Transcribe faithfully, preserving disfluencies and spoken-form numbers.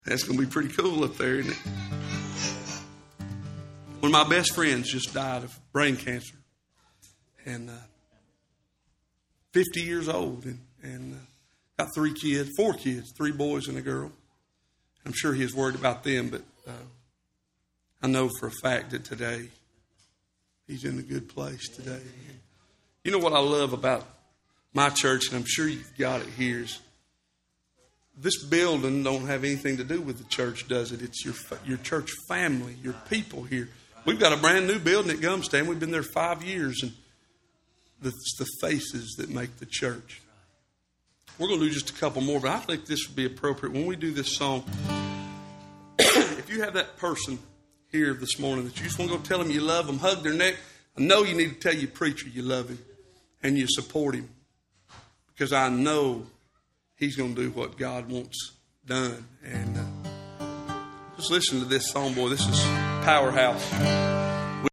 That's going to be pretty cool up there, isn't it? One of my best friends just died of brain cancer. And uh, fifty years old. And, and uh, got three kids, four kids, three boys and a girl. I'm sure he is worried about them, but uh, I know for a fact that today he's in a good place today. You know what I love about my church, and I'm sure you've got it here, is this building don't have anything to do with the church, does it? It's your your church family, your people here. We've got a brand new building at Gumstand. We've been there five years, and it's the faces that make the church. We're going to do just a couple more, but I think this would be appropriate when we do this song. If you have that person here this morning that you just want to go tell them you love them, hug their neck, I know you need to tell your preacher you love him and you support him, because I know he's going to do what God wants done. And uh, just listen to this song, boy. This is Powerhouse.